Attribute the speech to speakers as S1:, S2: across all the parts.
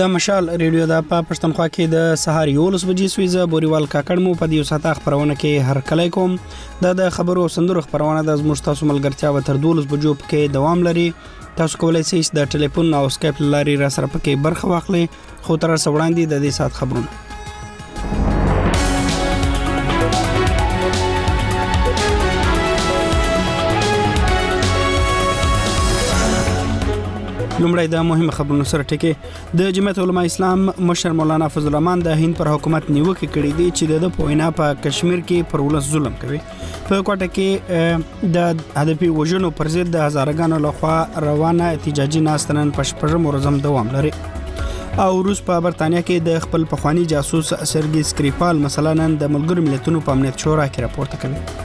S1: د مشال ریډیو د پښتونخوا کې د سهار 11 بجې سویزه بوريوال کاکړ مو په دې ساته خبرونه کې هر کله کوم د خبرو سندرو خبرونه د مستاسو ملګرتیا و تر 12 بجو کې دوام لري. تاسو کولای شئ د ټلیفون او سکایپ لاري را سره پکې برخه واخلئ. خو تر اوسه وړاندې د دې سات خبرونه. لومړی د مهمه خبرونو سره ټکی د جمعیت علماء اسلام مشر مولانا فضل الرحمن د هند پر حکومت نیوکه کړې دي چې د پوینا په کشمیر کې پر ولس ظلم کوي. په کوټه کې د هدفي وژنو پر ضد د هزارګانو لخوا روانه احتجاجي ناستنن پشپژم ورزم دوام لري. او روس په برتانیا کې د خپل پخوانی جاسوس سرګي سکریپال مثلا نن د ملګرو ملتونو په امنیت شورا کې راپورته کوي.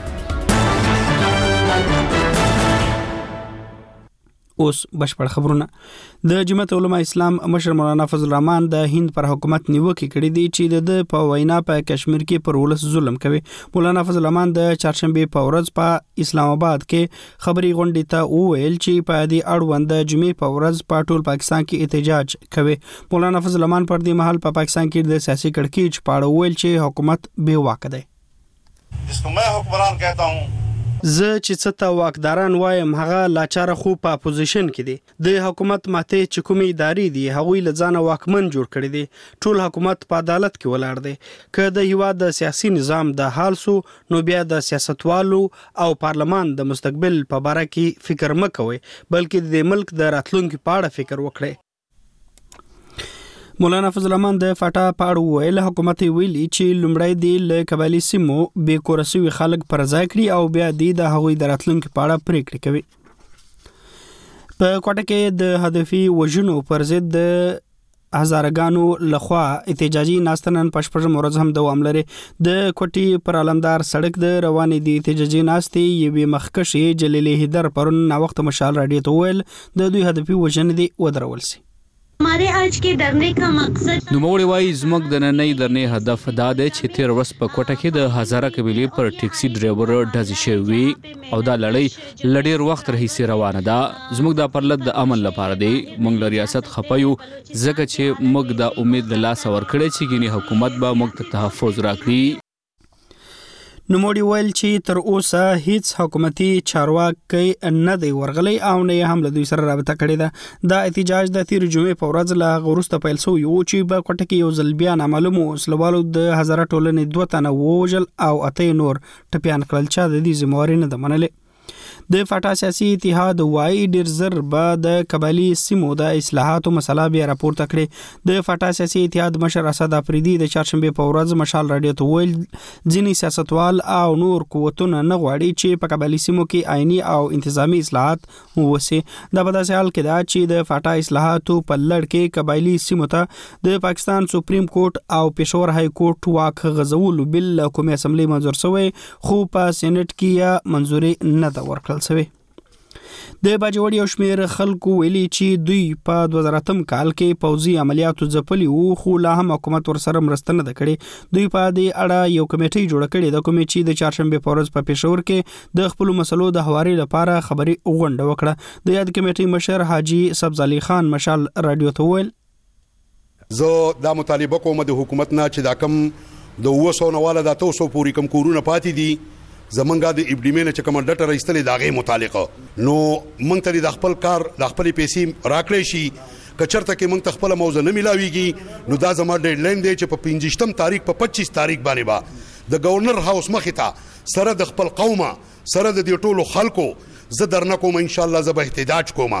S1: اوس بشپړ خبرونه. د جمعیت علماء اسلام مشر مولانا فضل الرحمن د هند پر حکومت نیوکه کړې دي چې د په وینا په کشمیر کې پر ولس ظلم کوي. مولانا فضل الرحمن د چهارشنبه په ورځ په اسلام آباد کې خبري غونډې ته وویل چې په دې اړوند د جمعې په ورځ په ټول پاکستان کې احتجاج کوي. مولانا فضل الرحمن پر دې مهال په پاکستان کې د سیاسي کړکېچ په اړه ویل چې حکومت بے واک دی.
S2: جسکو میں حکمران کہتا ہوں
S1: زه چې څه ته واکداران وایم هغه لاچاره خو په اپوزیشن کې دي. د حکومت ماته چې کومې ادارې دي هغوی له ځانه واکمن جوړ کړي دي. ټول حکومت په عدالت کې ولاړ دی. که د هیواد د سیاسي نظام د حال سو نو بیا د سیاستوالو او پارلمان د مستقبل په باره کې فکر مکوي بلکې د ملک د راتلونکو په اړه فکر وکړي. مولانا فضل الرحمن د فاټا پاړو ویل حکومت ویلي چې لومړی د قبایلی سیمو بې کورسوي خلک پر ځای کړي او بیا د هغوی د راتلونکو په اړه پریکړې کوي. په کوټه کې د هدفي وژنو پر ضد د هزارګانو لخوا احتجاجي ناستنن پشپژم ورځ هم دوام لري. د کوټي پر علمدار سړک د روانې دي احتجاجي ناستې یوې مخکشي جلیل حیدر پرون نا وخت مشال راډیو ته ویل د دوی هدفي وژنې دي ودرول سي.
S3: हमारे आज के धरने का मकसद
S4: نوموړي وايي زموږ د نننۍ درنې هدف دا دی چې تیر ورځ په کوټه کې د هزاره قبیلې پر ټیکسي ډرایور ډزې شوې او دا لړۍ له ډېر وخت راهیسې روانه ده. زموږ دا پرلط د امن لپاره دی. موږ له ریاست خپایو ځکه چې موږ دا امید له لاسه ورکړی چې ګینې حکومت به موږ ته تحفظ راکړي.
S1: نوموړي ویل چې تر اوسه هیڅ حکومتي چارواکي نه دی ورغلی او نه هم له دوی سره رابطه کړې ده. دا احتجاج د تیر جمعې په ورځ له غوروسته پیل شوی و چې په کوټه کې یو ځل بیا نامعلوم وسلوالو د هزاره ټولنې 2 تنه ووژل او 8 نور ټپیان کړل چې د دې ذمہواري نه ده منلې. د فاټا سیاسي اتحاد وايي ډیر زر به د قبایلی سیمو د اصلاحاتو مسله بیا راپورته کړي. د فاټا سیاسي اتحاد مشر اسد افریدي د چهارشنبه په ورځ مشال راډیو ته ویل ځینې سیاستوال او نور قوتونه نه غواړي چې په قبایلی سیمو کې آئینی او انتظامی اصلاحات ووسي. دا په داسې حال کې ده چې د فاټا اصلاحاتو په لړ کې قبایلی سیمو ته د پاکستان سپریم کورټ او پېښور های کورټ واک غځولو بل حکومت اسمبلی منظور شوی خو په سېنات کې منځوري نه ده ورکړل شوی. د باجوړي او شمیر خلکو ویلي چې دوی په 2008 کال کې پوځي عملیاتو ځپلي وو خو لا هم حکومت ورسره مرسته نه کړې. دوی په دې اړه یو کمیټه جوړ کړې د کومې چې د چهارشنبه په ورځ په پېښور کې د خپل مسلو د حواري لپاره خبري غونډه وکړه. د یاد کمیټې مشر حاجی سبز علي خان مشال رادیو ته ویل
S5: زه دا مطالبه کوم د حکومت نه چې دا کم د 200 نواله د 300 پوری کم کورونه پاتې دي زمونږه د ابډیمنه چې کوم ډټر ایستلې داغه متعلقه نو مونږ ته د خپل کار د خپل پیسې راکړې شي کچرته کې مونږ ته خپل موضوع نه ملاويږي نو دا زموږ ډیډلاین دی چې په 25 تاریخ په 25 تاریخ باندې با د گورنر هاوس مخې ته سره د خپل قومه سره د دې ټولو خلکو زه درنه کوم ان شاء الله زه به احتجاج کوم.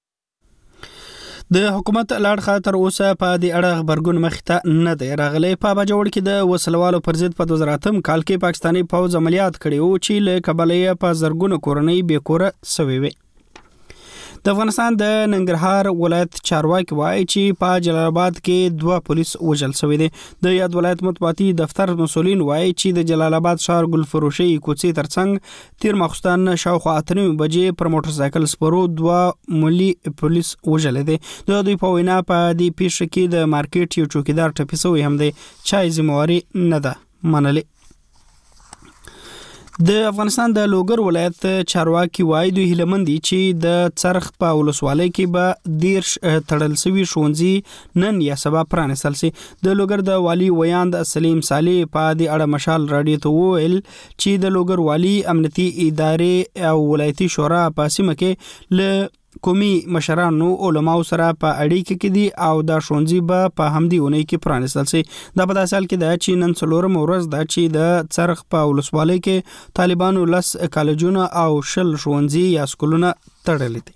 S1: د حکومت لاړ خاطر اوسه په دې اړه خبرګون مخته نه دی راغلی. په باجوړ کې د وسلوالو پر ضد په 2008 کال کې پاکستاني پوځ عملیات کړي او چې له کابل په زرګونو کورنۍ بې کوره سوي وي. د افغانستان د ننګرهار ولایت چارواکي وایي چې په جلال آباد کې 2 پولیس وژل شوی دي. د یاد ولایت مطبوعاتي دفتر مسولین وایي چې د جلال آباد ښار ګلفروشي کوڅې ترڅنګ تیر ماخستان شاوخوا 8 بجې پر موټر سایکل سپرو 2 ملي پولیس وژل دي. د دوی په وینا په دې پیښه کې د مارکیټ یو چوکیدار ټپي شوی هم دی چې ذمہواري نه ده منلې. د افغانستان د لوګر ولایت چارواکي وایي دوی هیلمند دي چې د څرخ په ولسوالۍ کې به 10 تړل شوي ښوونځي نن یا سبا پرانیستل شي. د لوګر د والي ویاند سلیم صالح په دې اړه مشال راډیو ته وویل چې د لوګر والي امنیتي ادارې او ولایتي شورا په سیمه کې له قومي مشرانو علماو سره په اړیکه کې دي او دا ښوونځي به په همدې اونۍ کې پرانیستل شي. دا په داسې حال کې ده چې نن څلورم ورځ ده چې د څرخ په ولسوالۍ کې طالبانو 10 کالجونه او 20 ښوونځي یا سکولونه تړلي دي.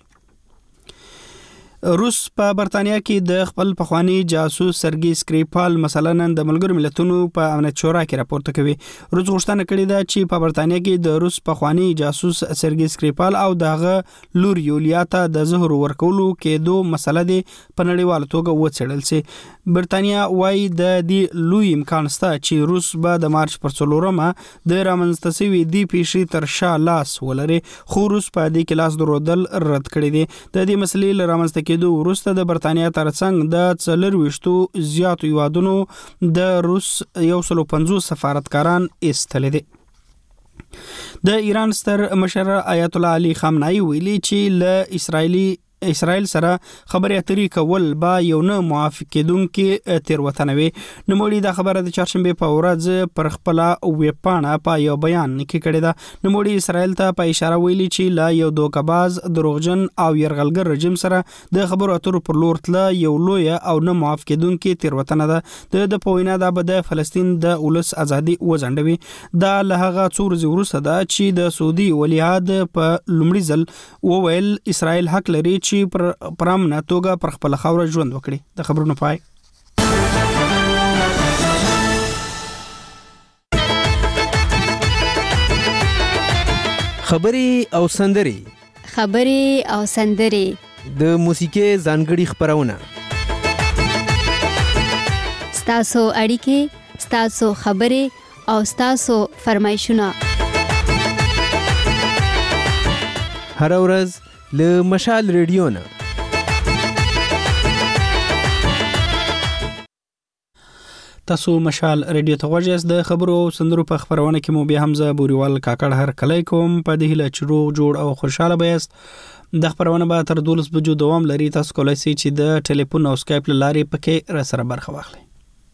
S1: روس په برتانیا کې د خپل پخوانی جاسوس سرګي سکریپال مثلا نن د ملګرو ملتونو په امنیت شورا کې راپورته کوي. روس غوښتنه کړې ده چې په برتانیا کې د روس پخوانی جاسوس سرګي سکریپال او دغه لور یولیا ته د زهر ورکولو کېدو مسله د پنړیوال توګه وڅېړل شي. برتانیا وايي د دې لوی امکان شته چې روس به د مارچ پر 4مه د رامنځته شوي دی پیښې تر شا لاس ولري، خو روس په دې کې لاس درودل رد کړی دی. د دې مسلې لرامنځته کېدو وروسته د برتانیا ترڅنګ د 40 زیاتو هیوادونو د روس 150 سفارتکاران ایستلي دي. د ایران ستر مشر آیت الله علي خامنه‌ای ویلي چې له اسرائیل سره خبرې اترې کول با یو نه موافقېدونکې تېروتنه وي. نوموړي دا خبره د چهارشنبې په ورځ پر خپله ویبپاڼه په یو بیان کې کړې ده. نوموړي اسرائیل ته په اشاره ویلي چې له یو دوکه‌باز، دروغجن او یرغلګر رژیم سره د خبرو اترو پر لور تله یو لویه او نه موافقېدونکې تېروتنه ده. د په وینا دا به د فلسطین د ولس ازادي وځنډوي. دا له هغه څو ورځې وروسته ده چې د سعودي ولیعهد په لومړي ځل وویل اسرائیل حق لري چې پر امنه توګه پر خپل خاوره ژوند وکړي. د خبرونو پای.
S6: خبري او سندري د موسیقي ځانګړي خبرونه،
S7: ستاسو اړیکې، ستاسو خبري او ستاسو فرمایشونه
S6: هر ورځ له مشال ریډیو نه.
S1: تاسو مشال ریډیو ته غوږ یاست. د خبرو او سندرو په خبرونه کې مو بیا حمزه بوریوال کاکړ هر کلی کوم. په دې هیله چې روغ جوړ او خوشاله به یاست. د خبرونه به تر 12 بجو دوام لري. تاسو کولای شئ چې د ټلیفون او سکایپ لارې پکې را سره برخه واخلئ.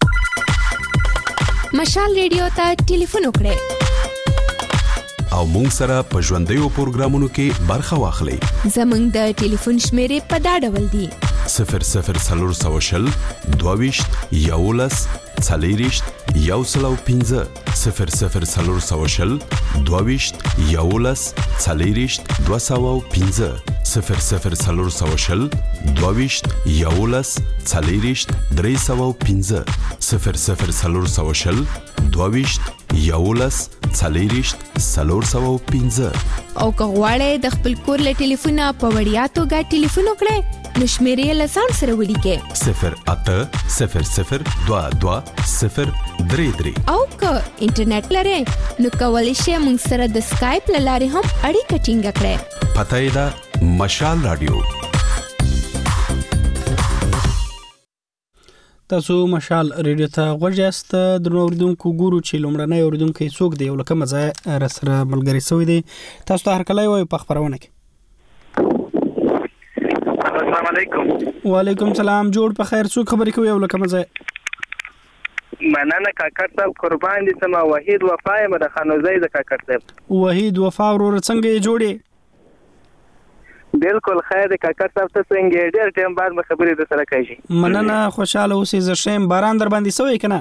S8: مشال ریډیو ته ټلیفون وکړئ
S9: او مونږ سره په ژوندیو پروګرامونو کې برخه واخلئ.
S8: زمونږ د ټلیفون شمیرې په دا ډول دي: 00420 22 11 40 105 00420 22 11 40 205 00420 22 11 40 305 00420 22 11 40 305. او که غواړئ د خپل کور له ټلیفونه په وړیا توګه ټلیفون وکړئ نو شمیرې له ځان سره ولیکئ
S9: 0800 22 033.
S8: او که انټرنیټ لرئ نو کولی شئ موږ سره د سکایپ له لارې هم اړیکه ټینګه کړئ.
S9: پته یې ده مشال رادیو.
S1: تاسو مشال ریډیو ته غوږ یاست. درنو اوریدونکو ګورو چې لومړنی اوریدونکی څوک دی او له کومه ځایه را سره ملګری شوی دی. تاسو ته هر کلی وایو په خپرونه کې.
S10: السلام علیکم.
S1: وعلیکم السلام. جوړ په خیر. څوک خبرې کوي او له کومه ځایه؟
S10: مننه کاکړ صاحب، قربان دي سما. وحید وفا یم د خانوزۍ د کاکړ صاحب.
S1: وحید وفا ورور څنګه یې جوړې؟
S10: بالکل خیر دی کاکړ صاحب. ته څنګه ډېر ټایم بعد مې خبرې در سره کوي.
S1: مننه، خوشاله اوسې. زه ښه یم. باران در باندې شوی که نه؟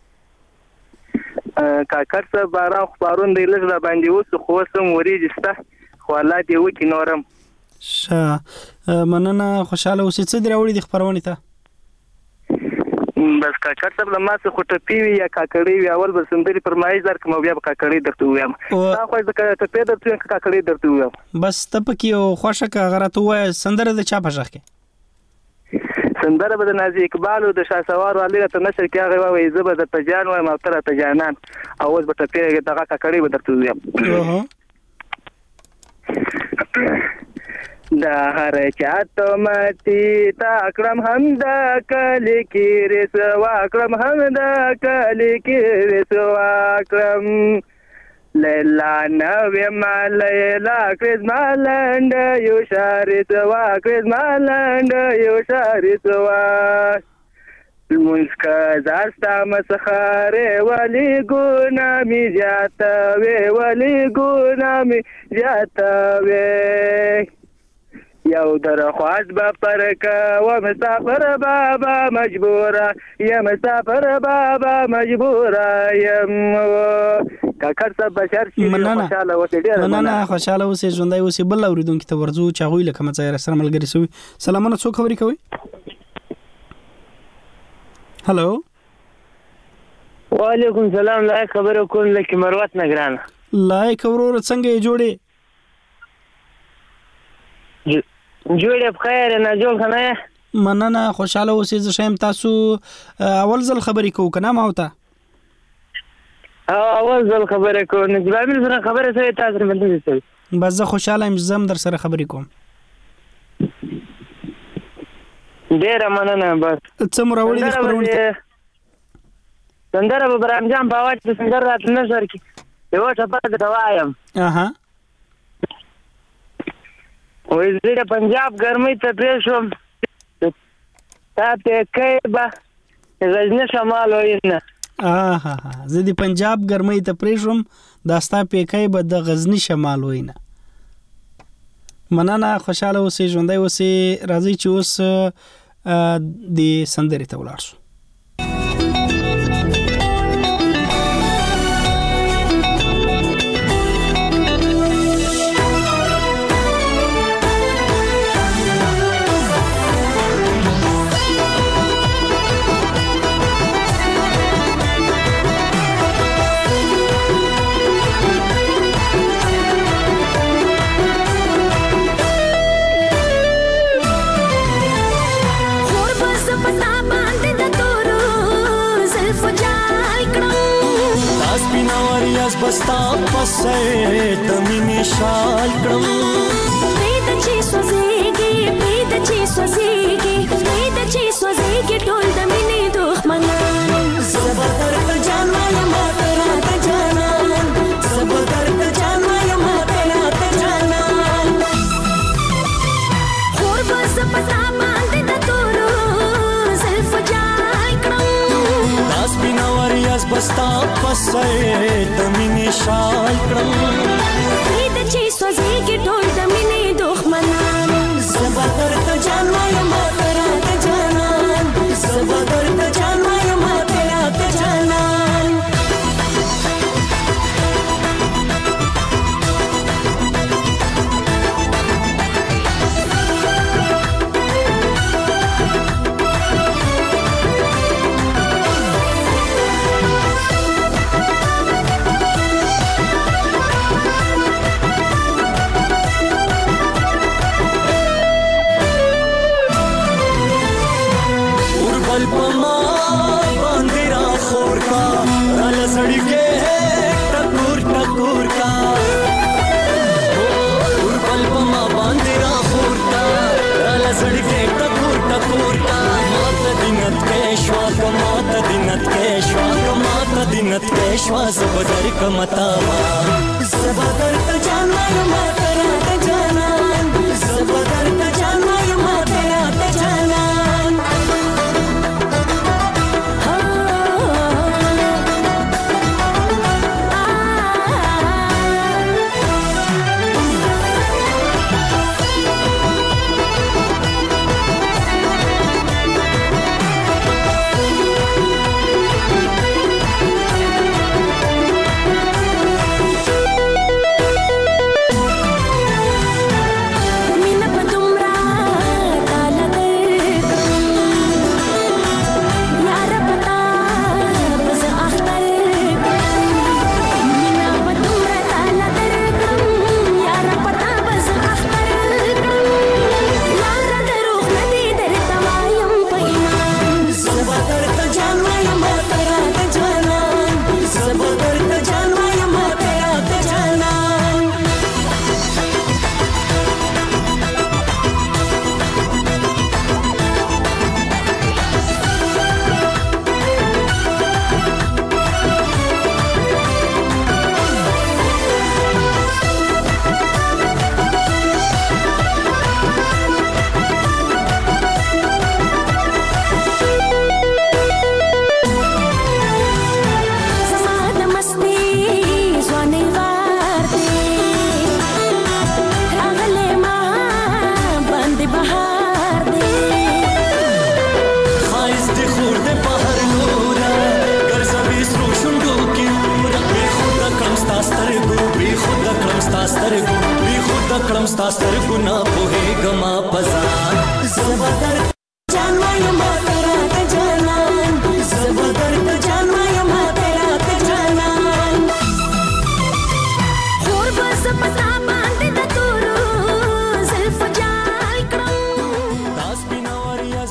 S10: کاکړ صاحب باران خو پرون دی لږ را باندې اوس، خو اوس هم وریځې شته، خو الله دې وکړي نورم.
S1: ښه، مننه، خوشاله اوسې. څه دې راوړي دي خپرونې ته؟
S10: بس کاکړ صاحب له ما څخه خو ټپې وي یا کاکړۍ وي، اول به سندرې فرمایش درکړم او بیا به کاکړۍ درته ووایم. تا خو زه ټپې درته ووایم که کاکړۍ درته ووایم؟
S1: بس ته پکې یو خوښه که هغه راته ووایه. سندره د چا په غږ کې؟
S10: سندره به د نازي اقبال او د شهسوار والي راته نشر کې هغه ووایي زه به درته جان وایم او ته راته جانان، او اوس به ټپې دغه کاکړۍ به درته ووایم. دا هر چاته ماتي تا کړم هم دا کلی کې رسوا کړم، هم دا کلی کې رسوا کړم، لیلا نوې ما لیلا کړې زما لنډه یو شارې زوا کړې زما لنډه یو شارې زوا لمونځ قضا ستا مسخرې ولې ګناه مې زیاتوې ولې ګناه مې زیاتوې یو درخواست به پر کوه مسافر بابا مجبوره یم مسافر بابا مجبوره یم کاکړ صاحب بشر شي خوشاله اوسې ډېر
S1: مننه خوشاله اوسې ژوندی اوسې بل اورېدونکي ته ورځو چې هغوی له کومه ځایه سره ملګري شوي سلامونه څوک خبرې کوئ هلو
S10: وعلیکم سلام لایق خبرې کوم لکه مروت نه ګرانه
S1: لایق وروره څنګه یې جوړې
S10: جوړې بخیر نه جوړ کنه
S1: مننه خوشاله اوسې زه شایم تاسو اول ځل خبرې کوو که نه ما ته
S10: اول ځل خبرې کوو نو جوابل سره خبرې سوې تاسو سره مدد شوي
S1: بس زه خوشاله یم زه هم در سره خبرې کوم
S10: ډېره مننه بس
S1: څه مو راوړي دي خپرونې ته
S10: سندره به برام جان په اواز کې سندره راته نه سر کې یوه ټپه درته وایم وایي زه د پنجاب ګرمۍ ته پرې شوم تا پیکی به غزني شمال وینه
S1: زه د پنجاب ګرمۍ ته پرې شوم دا ستا پیکی به د غزني شمال وینه مننه خوشاله اوسې ژوندی اوسې راځئ چې اوس د سندرې ته ولاړ شو
S11: بستا پسې د مینې شال کړم
S12: پرېد چې سوځېږي پرېد چې سوځېږي پرېد چې سوځېږي ټول د مینې دښمنان
S11: زه به درته جان وایم ته راته جانان زه به درته جان وایم ته راته جانان
S12: خور به زه په تا باندې د تورو زلفو جال کړم
S11: دا سپینه وریځ بستا پسې د مینې شال کړم
S12: پرېد چې سوځېږي ټول د مینې دښمنان
S11: زه به درته جان وایم ته راته جانان زه به درته جان وایم ته راته جانان دینت پېښوا زبدر کمتاوا زبدر ته جان وایم ته راته جانان زبدر ته جان وایم ته راته جانان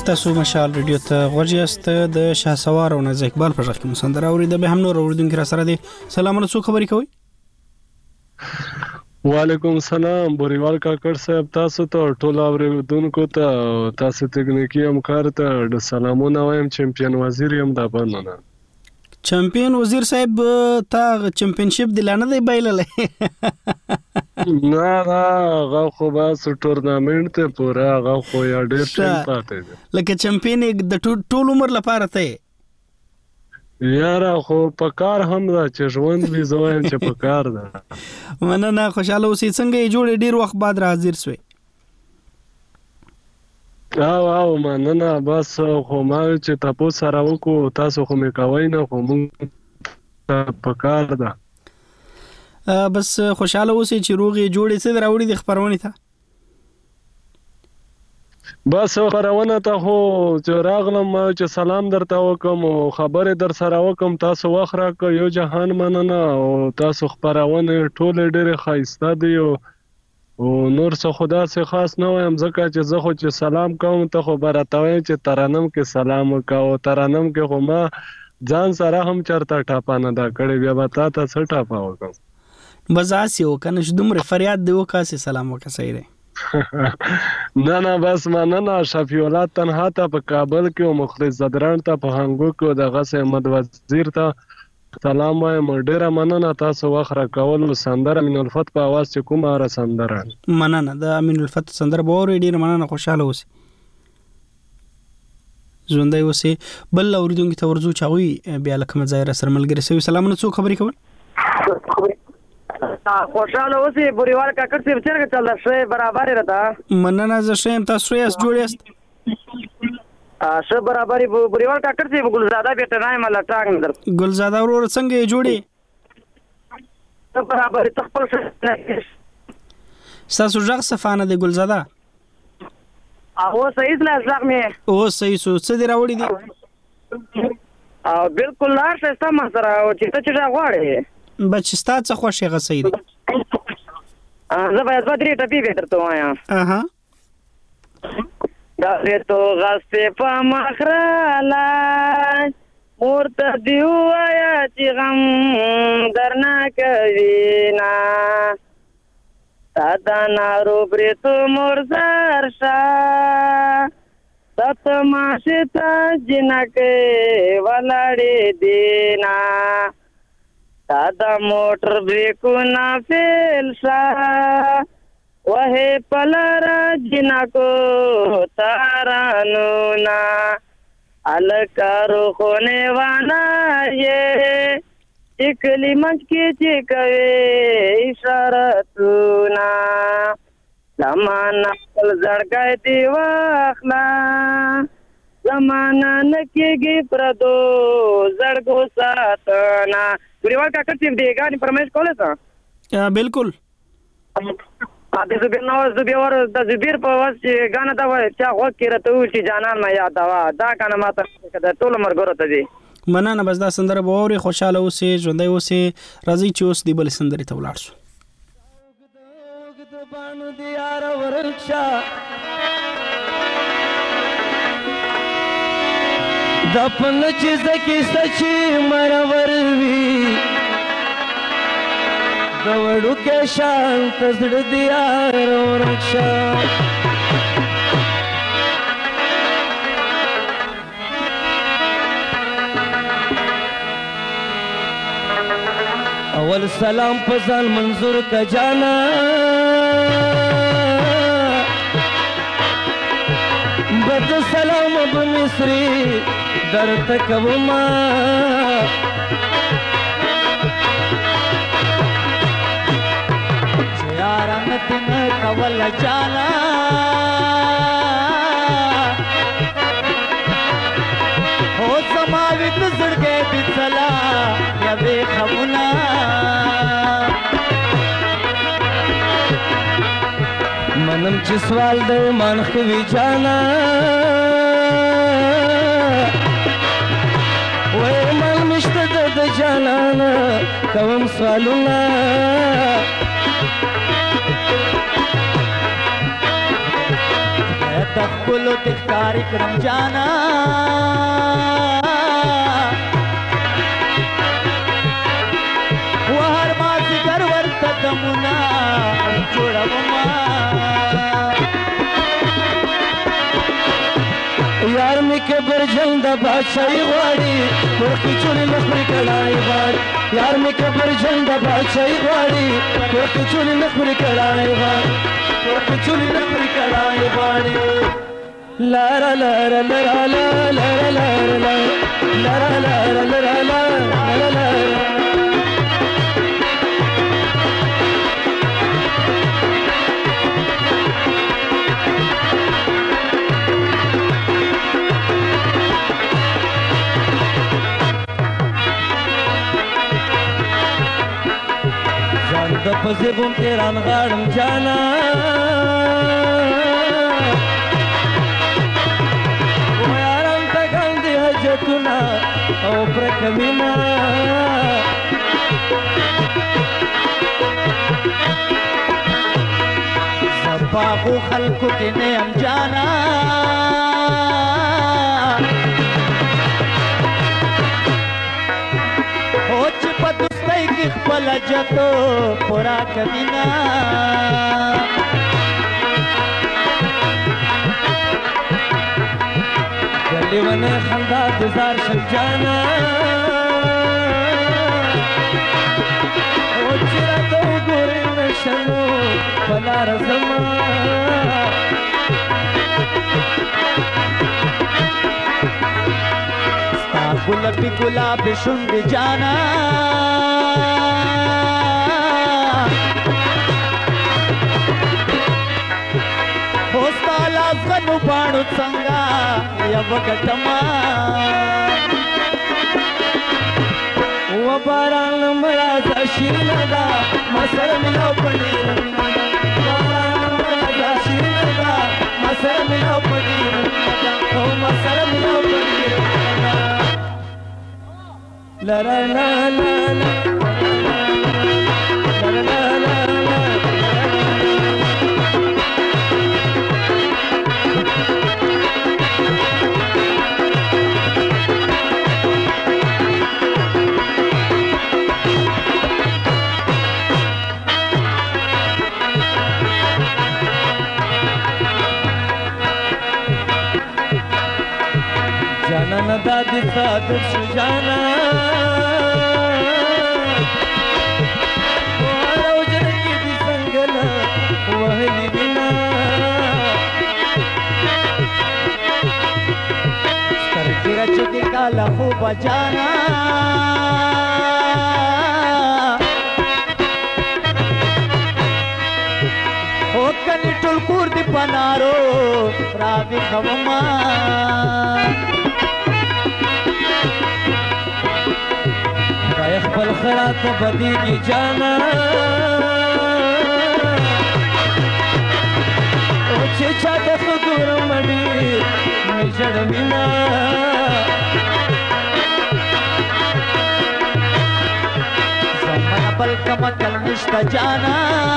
S1: تاسو مشال ریډیو ته غوږیاست د شهسوار او نز اقبال په ځخ کې مسندر اورید به هم نور اوردونکو را سره دي. سلام علیکم، خبرې کوي.
S13: وعلیکم السلام بوریوال کاکړ صاحب، تاسو ته ټول اوریدونکو ته تاسو تکنیکی همکار ته د سلامونه وایم. چمپیون وزیر یم د بنونه.
S1: چمپیون وزیر صاحب تا چمپیونشپ دلانه دی بایللې؟
S13: نه هغه خو بس ټورنامنت ته پورا هغه خو یا ډېر ټیم پاتې دی.
S1: لکه چمپیون د ټول عمر لپاره ته
S13: یاره خو په کار هم دا چې ژوند وي زوایم چې په کار ده.
S1: مننه، خوشاله اوسې. څنګه یې جوړې ډېر وخت بعد حاضر شوې؟
S13: او مننه، بس خو ما چې تاسو سره وکړو تاسو خو مې کوي نه، خو موږ په کار ده.
S1: بس خوشاله اوسې چې روغې جوړې څه راوړي د خبرونه ته.
S13: بس خبرونه ته خو چې راغلم چې سلام درته وکم او خبرې در سره وکم. تاسو وخت راکړ، یو جهان مننه. او تاسو خبرونه ټول ډېر ښایسته دي او نور څه خدا سي خاص نه وایم، ځکه چې زه خو چې سلام کوم ته خو براتوي چې ترانم کې سلام وکاو. ترانم کې خو ما ځان سره هم چرته ټاپانه دا کړې، بیا به تا ته څه ټاپا وکم.
S1: بزاسي وکنه چې دومره فریاد دی وکاسي سلام وکړه. صحیح دی.
S13: نه بس مننه. شفیع الله تنها ته په کابل کې او مخلص زدران ته په هنګو کې د غس احمد وزیر ته سلام وایم. ډیره مننه تاسو وخت راکول. سندر امین الفت په आवाज چې کومه را سندره
S1: مننه. د امین الفت سندر به اوري. ډیره مننه، خوشاله اوسئ، ژوندۍ اوسئ. بل اوریدونکو ته ورځو چاوي بیا لکه مزایر سره ملګری سوي. سلامونه، څوک خبرې کوي؟
S10: خوشاله اوسئ بوریوال کاکړ صاحب، څنګه چل رہا ہے؟ برابر رہتا.
S1: مننه، زه شیم. تاسو یې جوړیاست؟
S10: شه برابرۍ بوریوال کاکړ صاحب. ګلزاده بیٹه نه مله ټاګ در.
S1: ګلزاده ورور څنګه یې جوړې؟
S10: برابرۍ تخپل
S1: تاسو ځغ صفانه دی ګلزاده.
S10: او صحیح لا ځغ مې
S1: او صحیح سو څه دی راوړي دي؟
S10: بالکل لا څه ما سره چې ته چې غواړې
S1: بچ ستا څه خوښه غسې دي.
S10: زه باید بدري ټپی به درته وایم. دا تو غسته په مخراله مورته دی وایا چې غم درنا کوي نا تا نارو برتو مرزر شا تت ماشتا جنکه ولاړې دینا تا موټر بریکونه فیل شا وه پلارا جنکو تارانونا الکارو خونه وانا یہ اکلی منچ کی چکوے اشارتونا زمانہ کل زڑگای دیواخلا زمانہ نکیگی پردو زڑگو ساتنا. بریوال کاکر چیف دیگانی پرمیش کوله سا؟
S1: بالکل.
S10: د زبیر نواز زبیر د زبیر په واس چې غاڼه دا وای چې هغه کې راته و چې جانان ما یاد دا کنه ماته کده ټول مرګره ته دي.
S1: مننه، بس دا سندره به اوري. خوشاله اوسې، ژوندۍ اوسې. راځي چې اوس دی بل سندري ته ولاړ شو.
S11: د پن چې زکه سچي مرور وی د وړو کې شان تزړ دی یار ورښا اول سلام پزان منظور کا جانا بد سلام اب مصری در تکوما چیارانتن کول جانا ہو سماویت زڑگے بچلا یا بے خبنا منم چې سوال د مانخوي جانا وای من مشته د جانانا کوم سوالونه
S14: ګلو تخکاری کرم جانا وهر مازی گر ورته دمونه جوړومه
S11: یار می که برجل د بادشاہي غواړي ورکی چولی نخوري کړای غواړي یار می که برجل د بادشاہي غواړي ورکی چولی نخوري کړای غواړي ورکی چولی نخوري کړای غواړي لارا لارا لارا لارا لارا لارا لارا لارا لارا لارا
S14: د پزې بوم تیران غاړم جانا و یارم ته ګاندې حاجتونه او پرکه مینه زه باغو خلکو کې نه یم جانا او چې په دوستۍ کې خپل جتو پورا کبینا گلی ونه خندا دزار شل جانا او چې راته وګورې نشنو په لاره زما ستا ګلابي ګلابي شونډې جانا غنو باڼو څنګه یو ګټما و باران مړه د شیرینه دا مسر ملو پړی باران مړه د شیرینه دا مسر ملو پړی او مسر ملو پړی لا لا لا لا لا لا لا جانا دادی صادق شو جانا وارو جنکی دی سنگنا وحلی بنا سترکی رچکی کالا خوبا جانا او کنی ټول کور دی پنارو راوی خوما خپل خرات بدیږي جانا او چې چاته خدور مړي مجړ مینا زما بل کما کل نشتا جانا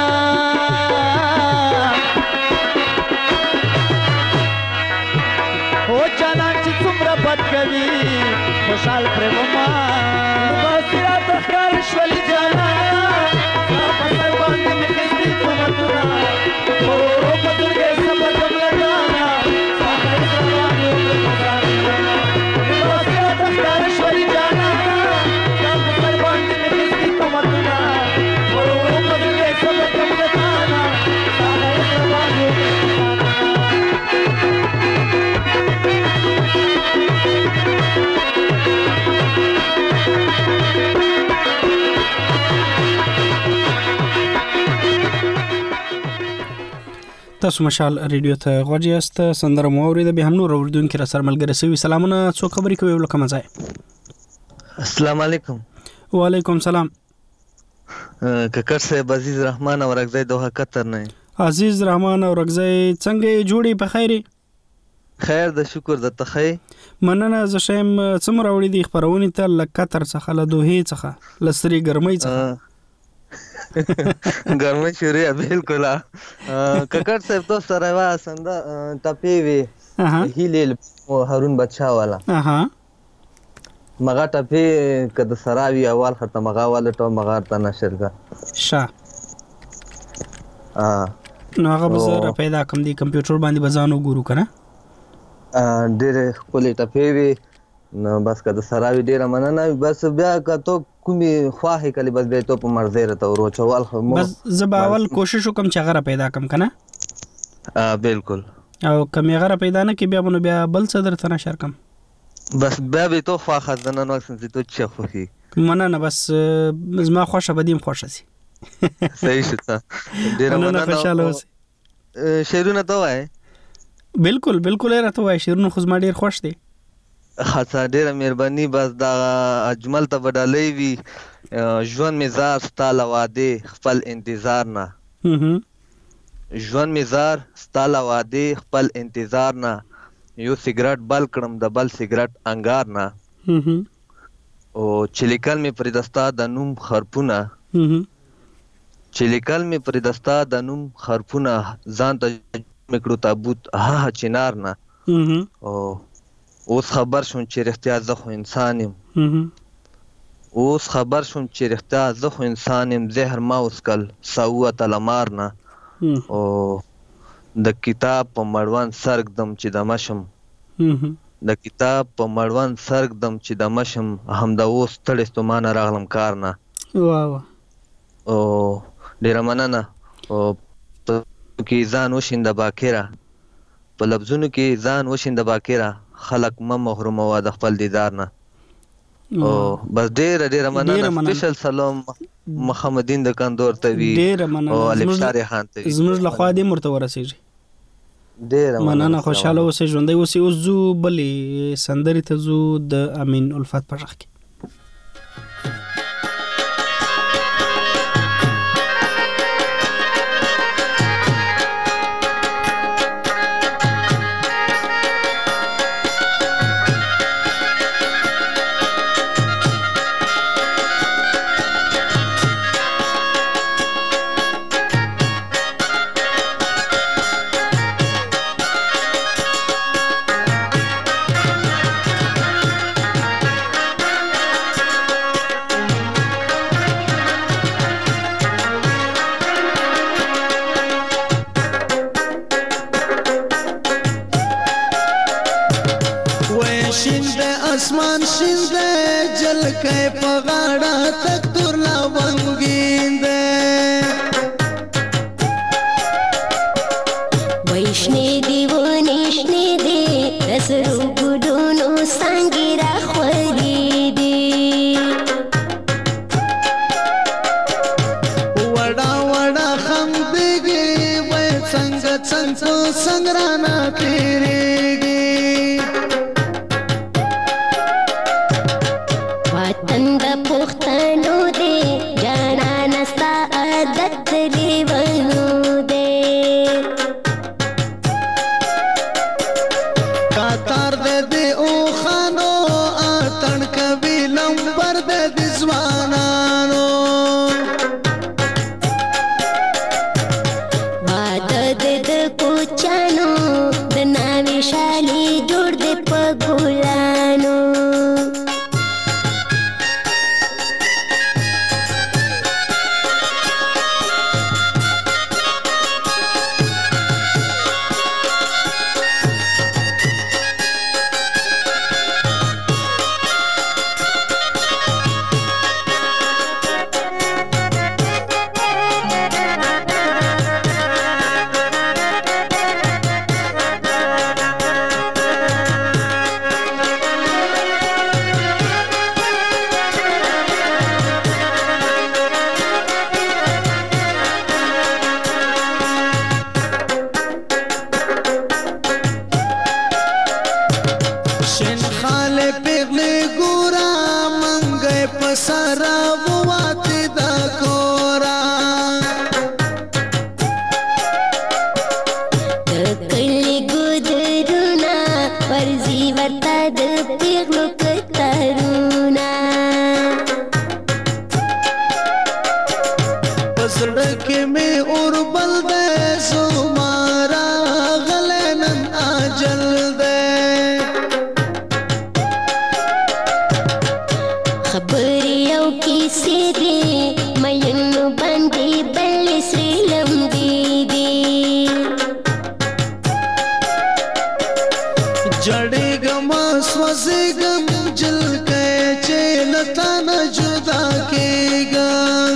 S14: او جانا چې څومره بد کوي خوشحال پرې وما تخکار شولی جانا په سر باندې مې خېستې کومتونه او په درګې سبا جمله جانا ساده روانې تخکار شولی جانا په سر باندې مې خېستې کومتونه او په درګې سبا جمله جانا ساده روانې
S1: تاسو مشال ریډیو ته غوږ یاست سندره مو اورېده به هم نور اوریدونکو را سره ملګری سوي سلامونه څو خبرې کوي ولکه مزای
S15: السلام علیکم
S1: وعلیکم سلام
S15: ککر صاحب عزیز رحمان اورګزای دوه قطر نه
S1: عزیز رحمان اورګزای څنګه جوړي په خیره
S15: خیر د شکر د تخی
S1: مننه ز شیم څومره وړي دی خبرونه ته لکتر څخه له دوه څخه لسری ګرمۍ څخه
S15: ګرمۍ شوري بالکل ککر صاحب تو سره وا سنده ټپی وی هیل هارون بچا والا مغا ټپه کده سراوی اول خرته مغا والا ټو مغا ته نشر کا
S1: شا نو هغه بزره پیدا کوم دی کمپیوټر باندې بزانو ګورو کنه
S15: ډېر کولې ټپه وی نو بس کده سراوی ډېر مننه بس بیا کته کومي خواهی کلی بس به ته په مرزه رته ورچوال خو
S1: بس زباول کوشش وکم چې غره پیدا کم کنه
S15: بالکل
S1: او کمی غره پیدا نه کی بیا بنو بیا بل صدر ته نشر کم
S15: بس بیا به تو خوا خزانه نو څنګه ته چه خوخي
S1: مننه بس زما خوښه بدیم خوښه سي
S15: صحیح شته ډیر مننه
S1: خوشاله اوسې
S15: شیرونه ته وای
S1: بالکل بالکل راته وای شیرونه خو زما ډیر خوښ دي
S15: خاصه ډیره مهرباني بس دا اجمل ته بدلې وی ژوند مزار ستاله واده خپل انتظار نه ژوند مزار ستاله واده خپل انتظار نه یو سیګریټ بل کړم د بل سیګریټ انګار نه او چلیکل می پردستا د نوم خرپونه چلیکل می پردستا د نوم خرپونه ځان ته میکړو تابوت ها چنار نه او اوس خبر شوم چې رښتیا زه خو انسان یم اوس خبر شوم چې رښتیا زه خو انسان یم زهر ما وسکل سوه تلمار نه او د کتاب په مړوند سرګدم چې د مشم د کتاب په مړوند سرګدم چې د مشم هم د اوس تړې ستومانه راغلم کار نه
S1: واه
S15: او ډېره مننه او کې ځان وشینده باکره په لفظونو کې ځان وشینده باکره خلق محرومه د خپل دیدار نه او بس ډېره مننه سپیشل سلام محمدین د کندور ته وی او الف شاري خان ته
S1: زموږ له خوا دې مرته ورسېږي
S15: ډېره
S1: مننه خوشاله اوسې ژوندۍ اوسې اوس زو بلې سندرې ته زو د امین الفت په ژغ کې
S16: और बल दे सुमारा गले नन आजल
S12: خبرې او کیسې دي مینو باندې بل سری لمبې دي
S14: جړېږم سوځېږم جلکې چې لتا نه جدا کېږم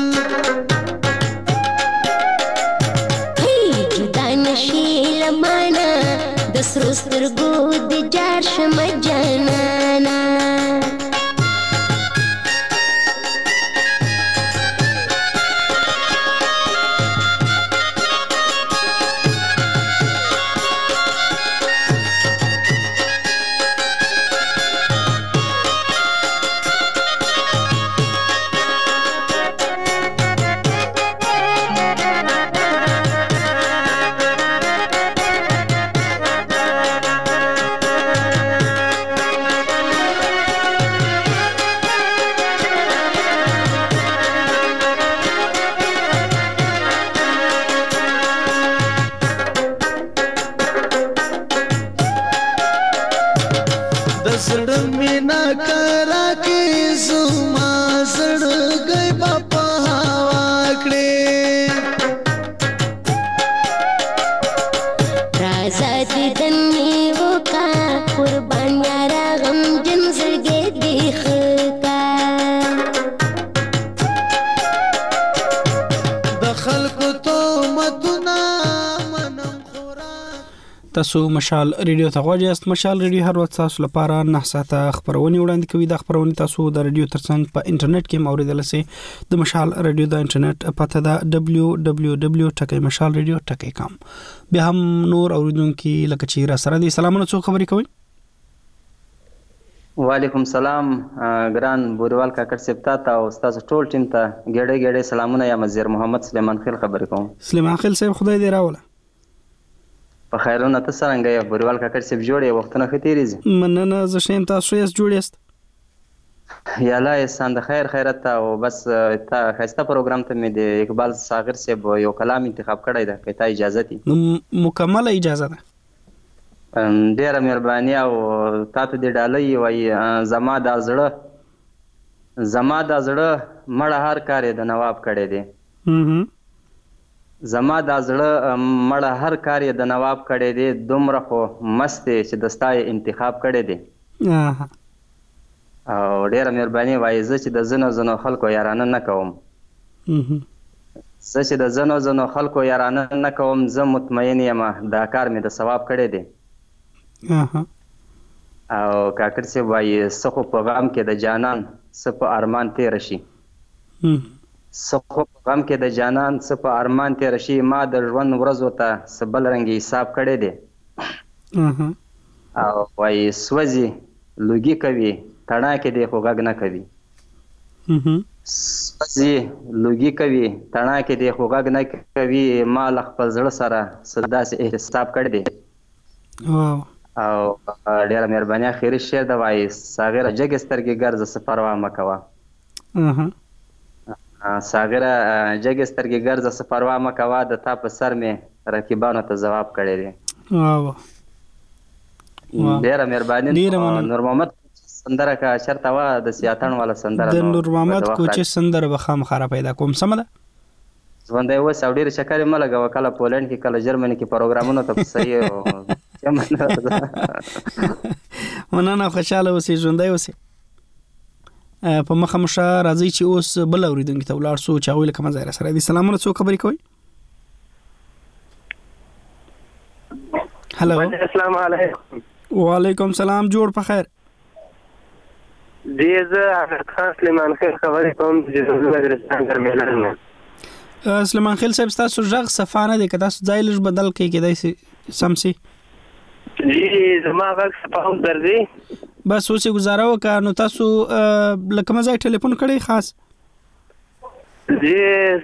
S12: جدا نشي لمانه د سرو سترګو د جار شمه جانانا
S1: تاسو مشال ریډیو ته غواړئ است مشال ریډیو هر وخت تاسو لپاره 9 ساعته خبرونه وړاندې کوي د خبرونه تاسو د ریډیو ترڅنګ په انټرنیټ کې موریدل سي د مشال ریډیو د انټرنیټ پته دا www.mashalradio.com بیا هم نور اوریدونکو لکه چې را سره دي سلامونه څو خبرې کوي
S16: وعلیکم سلام ګران بوروال کاکړ سپتا ته او استاد ټول ټیم ته ګډه سلامونه یا مزیر محمد سلیمان خیل خبرې کوم
S1: سلیمان خیل صاحب خدای دې راوله
S16: په خیرونه ته څنګه یې بوروال کاکړ سپ جوړې وختونه ختیریږي
S1: مننه زه شیم تاسو یې جوړیست
S16: یا الله احسان د خیرت او بس تا خسته پروګرام ته مې د اقبال صاغر صاحب یو کلام انتخاب کړی ده که تا اجازه دي
S1: مکمل اجازه ده
S16: ډیره مهرباني او تاسو د ډالۍ وای زما د زړه مړه هر کار د نواب کړی دی زما د زړه مړه هر کار د نواب کړی دی دومره خو مست چې دستای انتخاب کړی دی او ډیره مهرباني وای زه چې د زنو خلکو یارانه نه کوم زه مطمئن یم دا کار مې د ثواب کړی دی او کاکر سی وای سخو په غم کې د جانان سپ ارمان تیر شي ما د ژوند ورځو ته سبل رنګي حساب کړی دی او وای سوځي لوګي کوي تڼا کې دی خو غږ نه کوي ما خپل زړه سره صدا سي احساب کړی دی او ډیره مهرباني اخیری شعر د وای صاغره جګسترګي ګرځ سفروا مکوا د تا په سر مې رقیبانو ته جواب کړی دی ډیره مهرباني نور محمد سندره کا شرط وا د سیاتن والا سندره
S1: د نور محمد کوچ سندره بخام خراب پیدا کوم سمده
S16: ژوندې و سعودي شکر ملګه وکاله پولند کې کله جرمني کې پروګرامونه ته صحیح
S1: مننه خوشاله اوسې ژوندې اوسې په مخه مشه راځي چې اوس بل اوریدونکو ته ولاړ سو چې اوله کوم ځای سره دي سلامونه څو خبرې کوي هالو
S10: السلام علیکم
S1: وعلیکم سلام جوړ په خیر
S10: زه خاص سلیمان خیل خبرې کوم چې د مدرسې درمیان
S1: سلیمان خیل صاحب تاسو ژغ صفانه دي که تاسو ځای لږ بدل کړئ کېدای شي سمسي
S10: جی زما غږ صفاو درځي
S1: بس اوس گزاره وکړه نو تاسو لکه مزه ټلیفون کړی خاص
S10: جی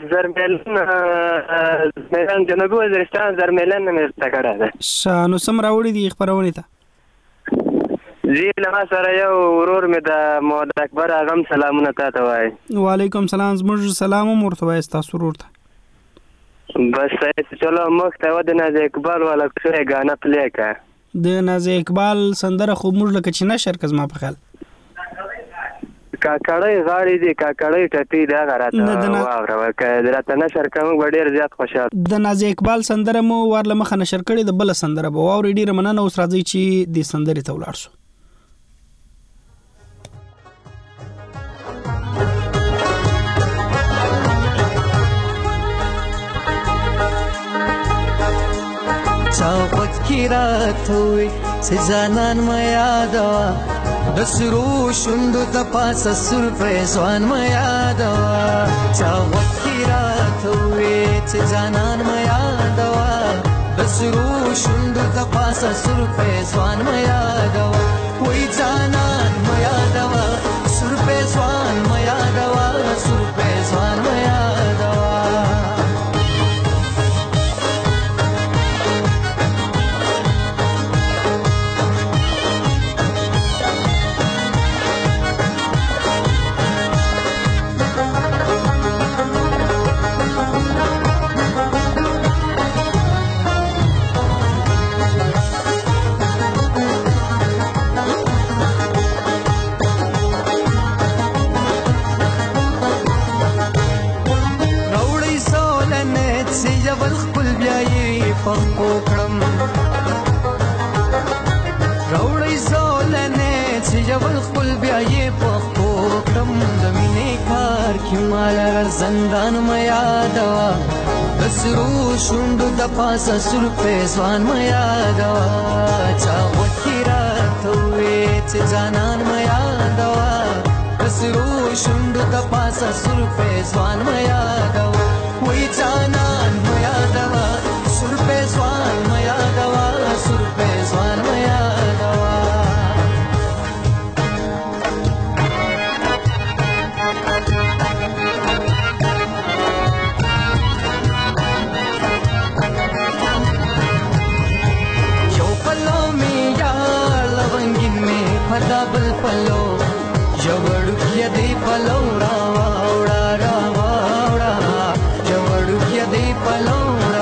S10: زرملن جنوبي وزیرستان زرملن مې ستګړه ده
S1: نو سم راوړي دي خبرونه ته
S10: جی لما سره یو ورور مې د محمد اکبر اغم سلامونه تاسو وای
S1: وعلیکم سلام زموږ سلام مرتبه است تاسو ورور ته
S10: بس چلو مخ ته ود نه اقبال والا څه غانا پلی کا
S1: د ناز اقبال سندره خو موږ لکه چې نشر کزما په خیال
S10: کاکړی غاړې دي کاکړی ټپي دا غراته واوره که راته نشر کوم ډېر زیات خوشاله.
S1: د نازي اقبال سندره مو ورله مخه نشر کړې د بل سندره به واوري. ډیره مننه. اوس راځي چې د سندرې ته ولاړ شو.
S11: چاوت کی رات ہوئی سے جانان میادوا د سرو شوندو د پاسه سر پرزوان میادوا چاوت کی رات ہوئی سے جانان میادوا د سرو شوندو د پاسه سر پرزوان میادوا وای جانان میادوا سر پرزوان میادوا سر پرزوان میادوا پخپو کړم راوړی زولنې چې جبل خپل بیا یې پخپو کړم د مینې کار کې مال زندان مې یادوا د سرو شوندو د پاسه سر پېزوان مې یادوا چا وکی راته وې چې جانان مې یادوا د سرو شوندو د پاسه سر پېزوان مې یادوا وې جانان مې یادوا سر پېزوان مې یادوا سر پېزوان مې یادوا یو پلو مې یار لونګین مې پدا بل پلو یوړو کې دې پلو راوړا راوړا یوړو کې دې پلو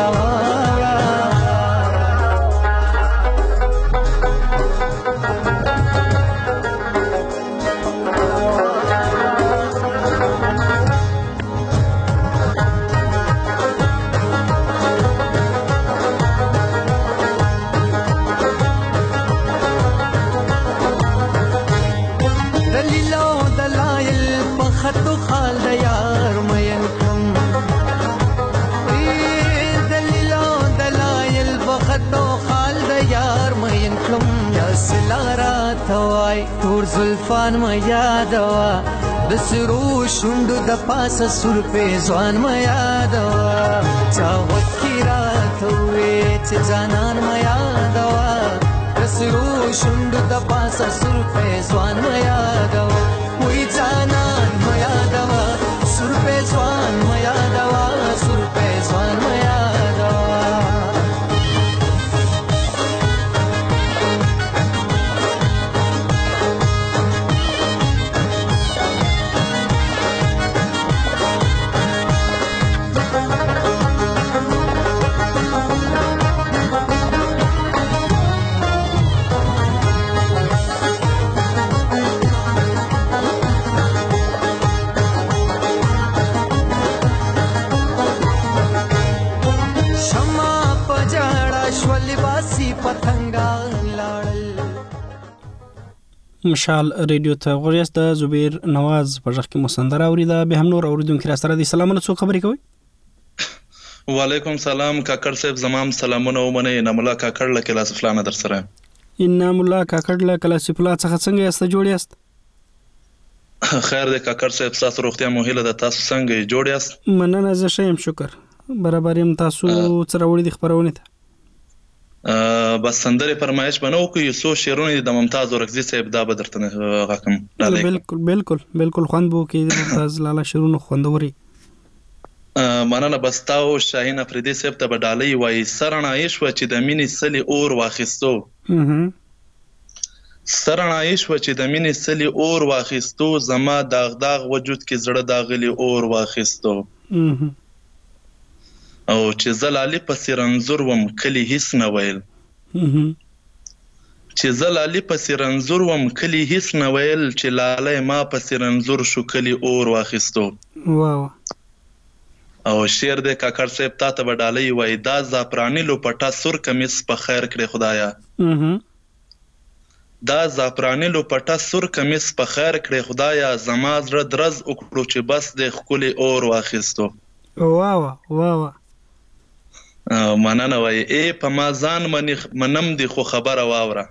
S11: تور زلفان ما یادوا د سرو شوندو د پاسه سر پېزوان ما یادوا چا وکی راته وې چې جانان ما یادوا د سرو شوندو د پاسه سر پېزوان ما یادوا وې جانان ما یادوا سر پېزوان ما یادوا سر پېزوان ما یادوا
S1: مشال ریډیو ته غوړیاست. د زبیر نواز په ځخ کې مسندره اوریده. به هم نور اوریدونکو را سره د سلامونه څو خبرې کوي.
S17: وعلیکم سلام کاکړ صاحب زمام سلامونه ومنه. انعام الله کاکړ له کلاس فلانه در سره.
S1: انعام الله کاکړ له کلاس فلانه څخه څنګه یاست جوړ یاست؟
S17: خیر دې کاکړ صاحب تاسو روغتیا مو هیله ده. تاسو څنګه جوړ یاست؟
S1: مننه زه ښه یم شکر. برابر یم. تاسو سره وړي د خبرونه ته
S17: بس سندره فرمایش بنو کوي سو شعرونه د ممتاز اورکزي صاحب دا بدرتنه غاکم.
S1: بالکل خوند بو کې ممتاز لاله شعرونه خوندوري.
S17: مننه بس تاو شاهین افریدي صاحب ته بدالي وای سرنایش و چې د مینې سلی اور واخیستو سرنایش و چې د مینې سلی اور واخیستو زما داغ وجود کې زړه داغلی اور واخیستو او چې زلالي په سرنزور وم کلی هیڅ نه ویل چې زه لالي پسې رنځور وم کلي هیڅ نه ویل چې لالی ما پسې رنځور شو کلي اور واخیستو.
S1: واو
S17: او شعر دی کاکړ صاحب تا ته به ډالۍ وایي دا زعفراني لوپټه سور کمیس په خیر کړې خدایا. دا زعفراني لوپټه سور کمیس په خیر کړې خدایا زما زړه درز وکړو چې بس دی ښکلي اور واخیستو.
S1: واو واو
S17: مننه وایي ای په ما ځان منم دی خو خبره واوره.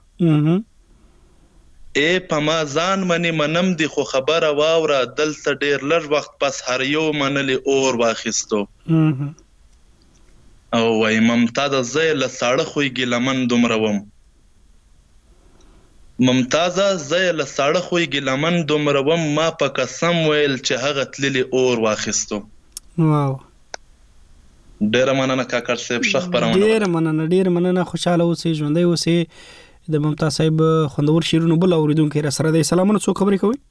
S17: ای په ما ځان منم دی خو خبره واوره دلته ډېر لږ وخت پس هر یو منلي اور واخیستو. او وایي ممتازه زه یې له ساړه خویږي لمن دومره وم. ممتازه زه یې له ساړه خویږي لمن دومره وم ما په قسم ویل چې هغه تللي اور واخیستو.
S1: واو
S17: ډېره مننه کاکړ صاحب ښه خپرونه.
S1: ډېره مننه خوشحاله اوسئ ژوندی اوسئ. د ممتاز صاحب خوندور شعرونو بل اوریدونکي را سره دی. سلامونه څوک خبرې کوي؟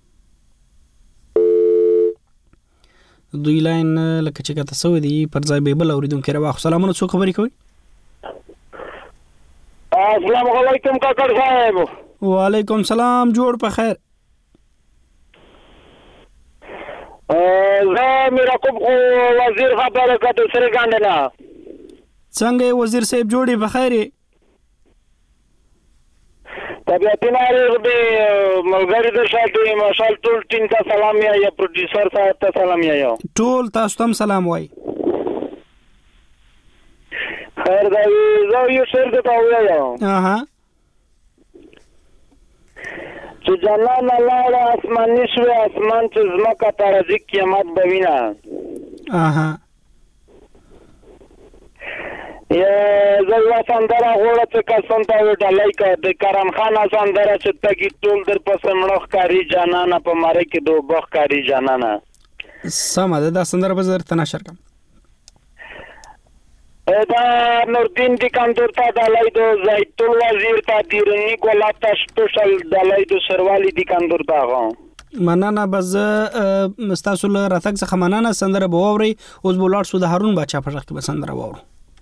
S1: دوی لاین لکه چې کته سوی دی پر ځای به بل اوریدونکي را واخلو. سلامونه څوک خبرې کوي؟
S10: السلام علیکم کاکړ صاحب.
S1: وعلیکم سلام جوړ په خیر.
S10: زه میرا کوم وزیر خبره کته سره ګاندنه.
S1: څنګه وزیر صاحب جوړي په خیر؟
S10: طبیعتی ناروغ دی ملګری د شاته مشال ټول ټیم ته سلام یا پروډوسر صاحب ته سلام یا
S1: ټول تاسو ته سلام وای.
S10: خیر دا زه یو شعر ته وایم. چې جنان لاړه اسماني شوی اسمان چې زمکه ته راځي قیامت به وینه. زه یوه سندره غواړم چې قسم ته وډالۍ که د کرم خان سندره چې تګي ټول در پسې مړه ښکاري جانانه په ماره کې د اوبه ښکاري جانانه.
S1: سمه ده دا سندره به زه درته نشر کړم.
S10: دا نوردین دیکاندور ته ډالۍ د زیتون وزیر ته دیرني ګلاب ته سپیشل ډالۍ د سروالی دیکاندور ته.
S1: مننه بس ستاسو له راتګ څخه مننه. سندره به واورئ. اوس به ولاړ شو د هارون باچا په غږ کې به سندره واورو.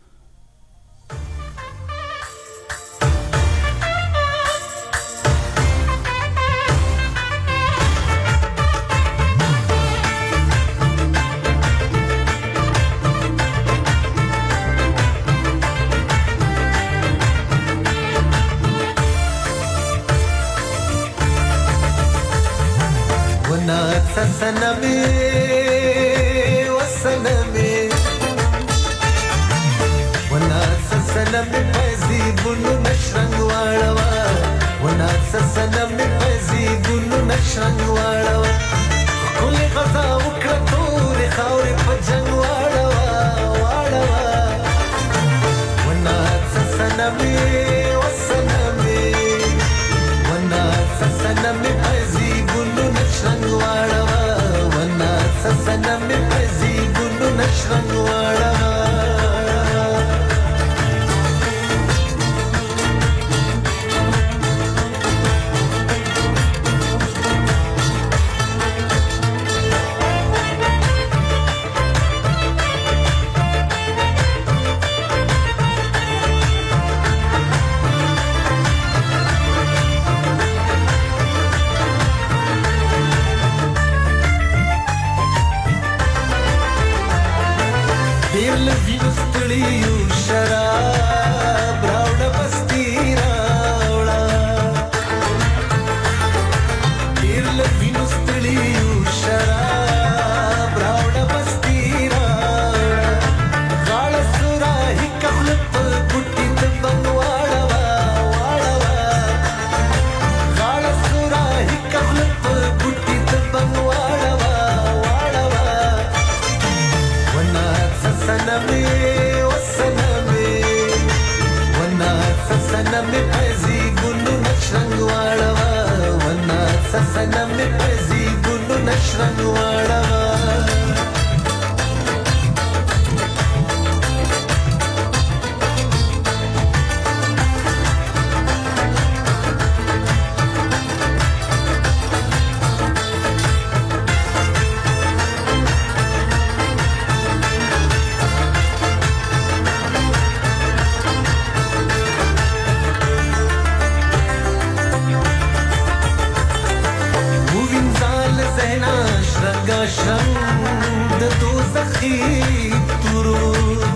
S11: سنمي وسنمي وناس سنمي فيزيدون نشرن واړوا وناس سنمي فيزيدون نشرن واړوا كل غزا وکړه تور خاورې په جنگ واړوا وناس سنمي وسنمي وناس سنمي فيزيدون نشرن واړوا سنمي فيزيدون نشرن واړوا. شرنګا شرنګ د دوزخي تورو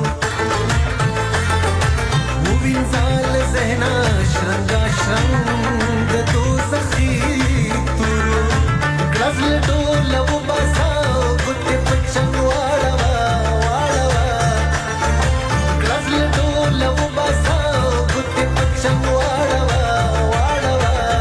S11: وینځال زهنا شرنګا شرنګ د دوزخي تورو غزل ډول و باساو ګټه پچنګ واړه واړه غزل ډول و باساو ګټه پچنګ واړه واړه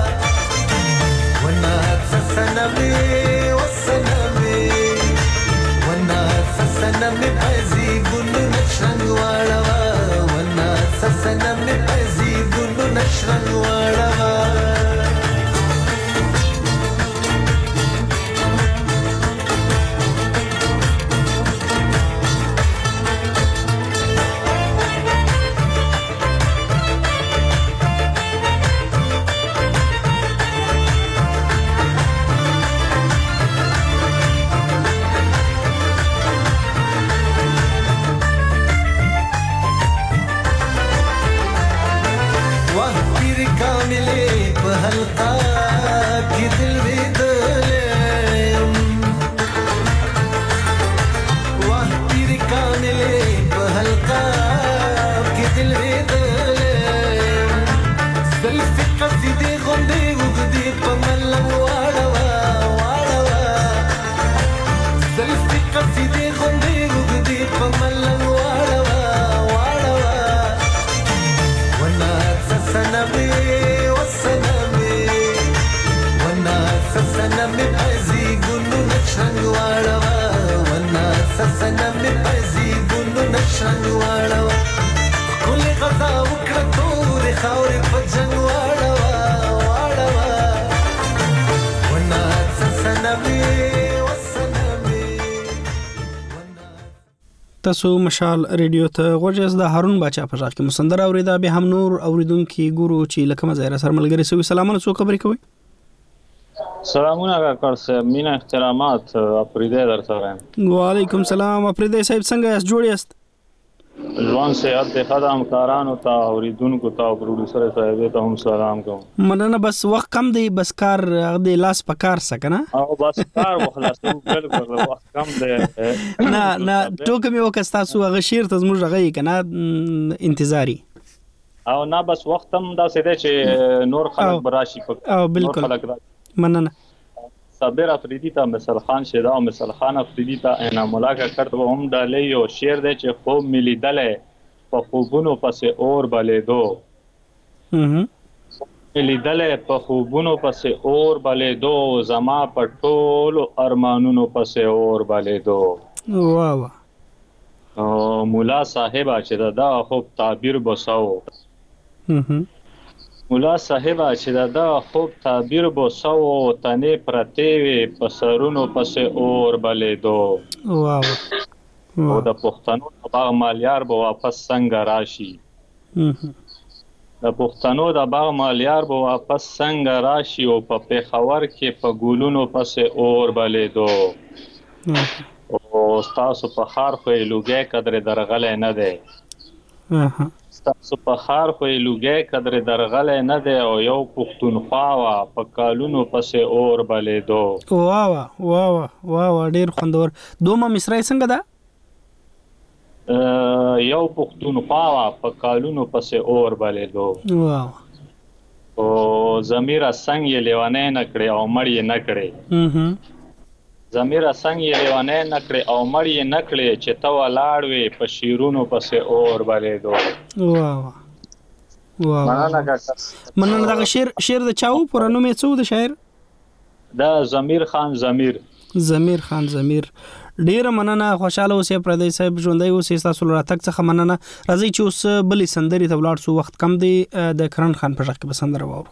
S11: ونا سسنمه وسنمه ونا سسنمه پزي ګلو نشرنګ واړه ونا سسنمه پزي ګلو نشرنګ واړه हल्का की दिल भी दले वाह पीर का मिले हल्का की दिल भी दले सेल्फी कसीदे गोंदे उगदी पमल्ला वाड़वा वाड़वा सेल्फी कसीदे गोंदे उगदी पमल्ला वाड़वा वाड़वा वना ससनबे ससनमे पजी गुनु नशरंग वाड़वा वना ससनमे पजी गुनु नशरंग वाड़वा कुल गजा उकड़ तोर खावर पजंग वाड़वा वाड़वा वना ससनमे वसनमे
S1: تاسو مشال ریډیو ته غوږ د هارون باچا په ځای کې مسندر اوریدا به هم نور اوریدونکو ګورو چې لکه مزه سره ملګری سوي سلامونه څو خبرې کوي
S18: سلامونه کاکړ صاحب مینا احترامات اپریده در سره
S1: وعلیکم سلام اپریده صاحب څنګه یاست جوړ یاست
S18: ځوان صحت ته خدام کارانو ته اوریدونکو ته پروډوسر صاحب ته هم سلام کوم
S1: مننه بس وخت کم دی بس کار د لاس په کار سکنه
S18: او بس کار وخلاصو بالکل وخت کم دی
S1: نه ټوکې مې وکستا سو هغه شیر ته زموږ غي کنه انتظاری
S18: او نه بس وخت هم دا سده چې نور خلک براشي
S1: او بالکل مننه
S18: صابر افریدی تا مثال خان شدا و مثال خان افریدی تا انعام الله کا کرد و هم ډالې یو شعر دی چې خوب ملي دله په خوبونو پسې اور بلې دو ملي دله په خوبونو پسې اور بلې دو زما په ټولو ارمانونو پسې اور بلې دو
S1: واه
S18: مولا صاحب چې دا خوب تعبیر بساو مولا صاحب چې دا خوب تعبیر بو سو تنه پرتیوي پسرونو پسې اور بلې دو
S1: واو
S18: او د پښتنو باغ مالیار به واپس څنګه راشي د پښتنو د باغ مالیار به واپس څنګه راشي او په پیښور کې په ګولونو پسې اور بلې دو او تاسو په خار خو لوګي قدر درغلې نه ده تاسو په خار خو لوګي قدر درغلې نه ده او یو پښتونخوا وا په کالونو پسې اور بلې دو واه
S1: ډیر خوندور دومره مصرای څنګه ده
S18: یو پښتونخوا وا په کالونو پسې اور بلې دو
S1: واه
S18: او زمیره څنګه لیوانه نه کړې او مړ یې نه کړې زمیره څنګه لیوانه نه کړې او مړ یې نه کړې چې تو لاړ وې په شیرونو پسې اور بلې دو
S1: واه مننه دا شعر د چاو پرانو مې څو د شاعر
S18: دا ضمیر خان ضمیر
S1: ډیر مننه خوشاله اوسې پردې صاحب ژوندۍ اوسې تاسو راتګ څخه مننه راځي چې اوس بلې سندري ته ولاړ سو وخت کم دی د کرن خان په ځای کې بسندره وورو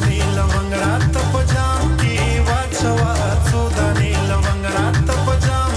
S11: लवंग रात पजाम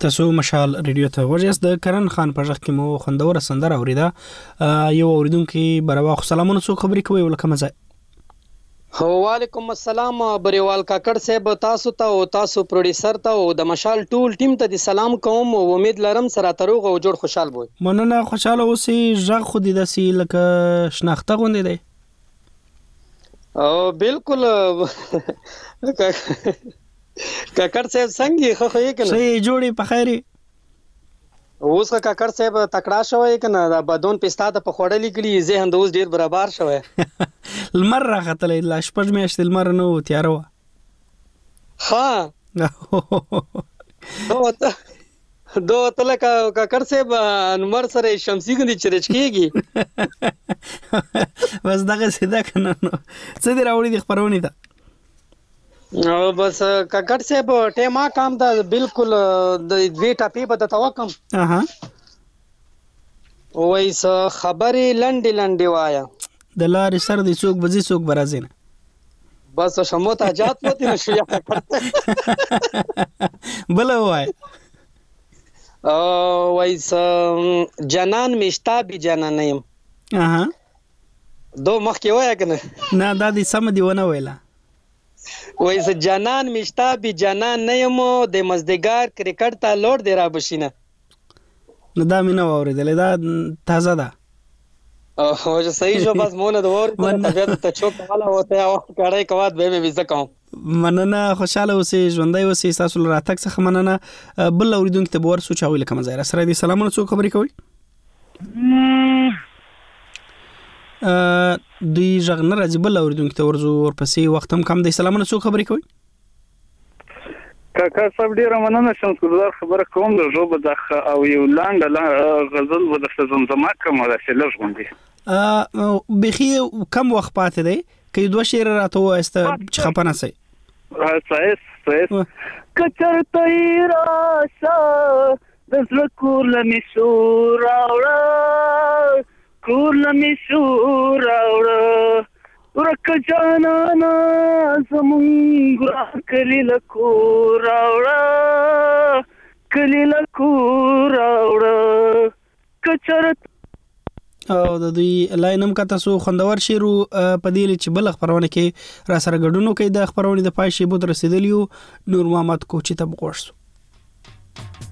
S1: تاسو مشال ریډیو ته ورجاست د کرن خان په ځخ کې مو خوندوره سندره اوریدا یو اوریدونکو بروا سلامونه څو خبرې کوي ولکه مزه
S19: وعلیکم السلام بریوال کاکړ صاحب تاسو ته او تاسو پروډوسر ته او د مشال ټول ټیم ته د سلام کوم او امید لرم سره تروغ او جوړ خوشحال وي
S1: مننه خوشاله اوسئ ژغ خو دې داسي لکه شناخته غوندې دی
S19: او بالکل کاکړ صاحب څنګه خو یې کنه
S1: صحیح جوړي په خیري
S19: اوس کاکړ صاحب تکړه شوی کنه دا بدون پستا ته په خوړلې کړي ذهن د اوس ډیر برابر شوی
S1: لمر راغتلې لا شپږ میاشتې لمر نو تیار و
S19: ها دوه لکه کاکړ صاحب نمبر سره شمسي غندي چرچ کیږي
S1: بس دغه سیده کنه څه دی راوړي د خبرونه ده
S19: بس کاکړ صاحب ټیما کام دا بالکل د دوی ټاپی په دتا وکم وایس خبرې لنډي وایا
S1: د لارې سر دي څوک بزي څوک برازینه
S19: بس شمو ته جات پته نشو یا
S1: بل وای
S19: وایس جنان مشتا بي جنانیم دو مخ کې وای کنه
S1: نه دا دي سم دی ونه ویلا
S19: وایس جنان مشتا بي جنان نیمو د مزدګار کرکټ ته لوړ دی را بشینه
S1: نو دا مینه اوریدل دا تازه ده
S19: او جو صحیح جو بس مونږ د اور طبيعت ته چوک والا ہوتا ہے او کړه کوات به مې وځه کوم
S1: مننه خوشاله اوسئ ژوندۍ اوسئ تاسو راتګ څخه مننه بل اوریدونکو ته بور سوچاوي لکه مزایره سره دي سلامونه څو خبرې کوي دوی ژغنه راځي بل اوریدونکو ته ورزو ورپسې وخت هم کم دی سلامونه څو خبرې کوي
S10: کاکا صاحب ډیره مننه شم ګذار خبره کوم د جوب د او یو لاند غزل و د زمزمه کوم د سلژ غوندي
S1: بخي کم وخت پاتې دی کې دوه شعر راته واسته خپنه سي
S10: صحیح کچر تیرا شا د زړه کور لمې شور راوړه ورکه جانانا زمونږ کلی لکو راوړه کچر
S1: او د دوی لاینم کا تاسو خوندور شیرو په دی چې بل خبرونه کې را سره ګډونو کې د خبرونه د پای شی بوت رسیدلیو نور محمد کوچی ته بغوښ